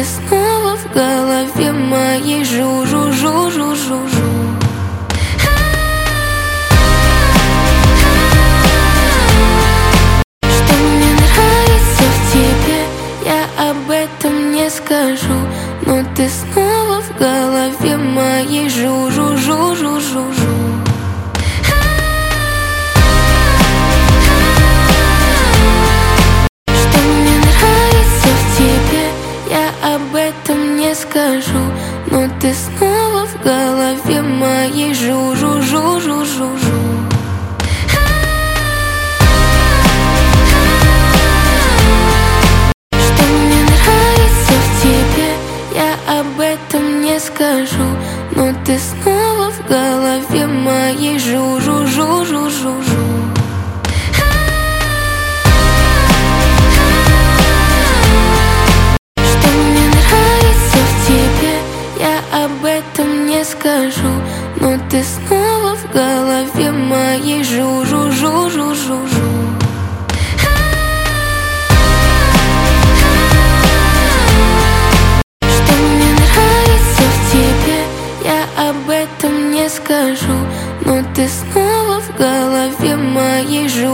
снова в голове моей жу-жу-жу-жу-жу-жу. Что мне нравится в тебе, я об этом не скажу, но ты снова в голове моей жу-жу-жу-жу-жу-жу. Что мне нравится в тебе, я об этом не скажу, но ты снова в голове моей жу-жу-жу-жу-жу-жу. Что мне нравится в тебе, я об этом не скажу, но ты снова в голове моей жу-жу-жу-жу-жу-жу. Что мне нравится в тебе, я об этом не скажу, но ты снова в голове моей жу-жу-жу-жу-жу-жу. Что мне нравится в тебе, я об этом не скажу, но ты снова в голове моей жу.